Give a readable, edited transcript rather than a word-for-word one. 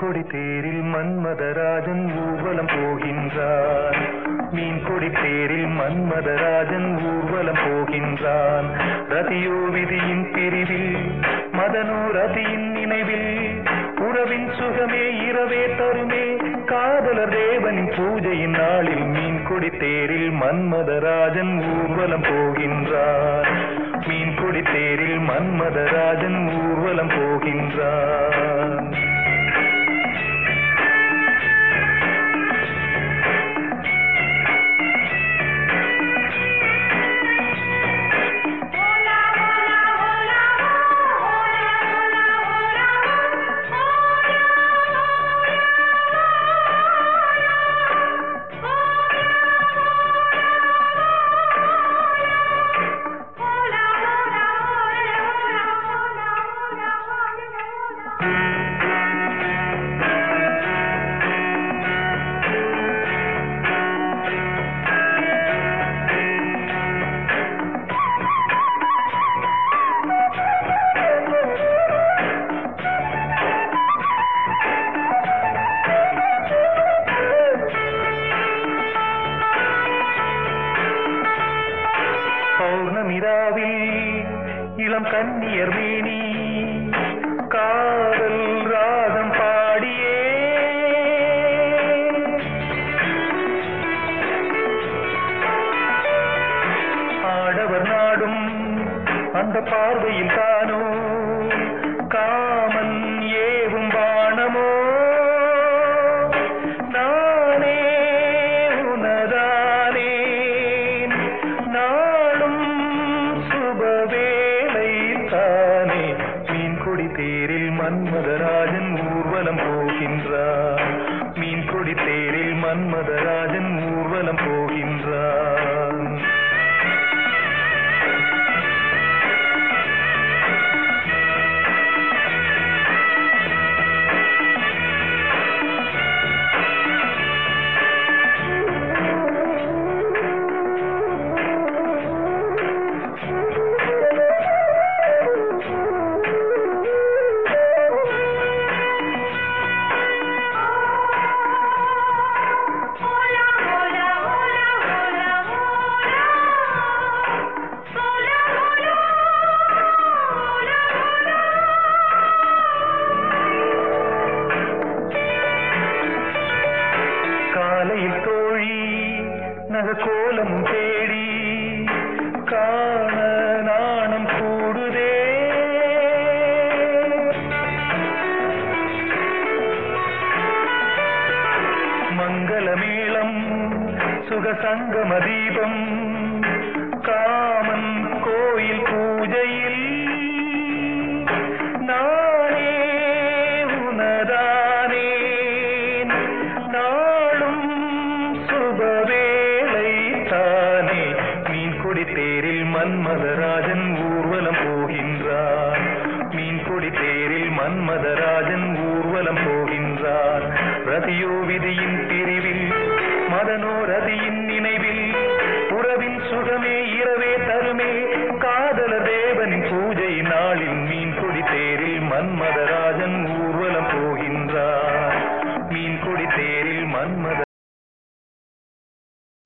கொடி தேரில் மன்மதராஜன் ஊர்வலம் போகின்றான். மீன் கொடி தேரில் மன்மதராஜன் ஊர்வலம் போகின்றான். ரதியோ விதியின் பிரிவில் மதனோ ரதியின் நினைவில் உறவின் சுகமே இரவே தருமே காதலர் தேவனின் பூஜையின் நாளில் மீன் கொடி தேரில் மன்மதராஜன் ஊர்வலம் போகின்றான். மீன் கொடி தேரில் மன்மதராஜன் ஊர்வலம் போகின்றான். இளம் கன்னியர் மேனி காதல் ராகம் பாடியே ஆடவர் நாடும் அந்த பார்வையில் தானோ காமன் ஏவும் பாணமோ நானே உனதானே நாளும் சுபவேளை தானே. மீன் கொடி தேரில் மன்மதராஜன் ஊர்வலம் போகின்றான். மீன் கொடி தேரில் மன்மதராஜன் ஊர்வலம் போகின்றான். காலையில் தோழி நகக்கோலம் தேடி காண நாணம் கூடுதே மங்களமேளம் சுகசங்கம தீபம் காமன் கோயில் பூஜையில் நானே உனதானே நாளும் சுபவேளை தானே. மீன் கொடி தேரில் மன்மதராஜன் ஊர்வலம் போகின்றான். மீன் கொடி தேரில் மன்மதராஜன் ஊர்வலம் போகின்றான். ரதியோ விதியின் பிரிவில் மதனோ ரதியின் நினைவில் உறவின் சுகமே இரவே தருமே காதல தேவனின் பூஜை நாளில் மீன் கொடி தேரில் மன்மதராஜன்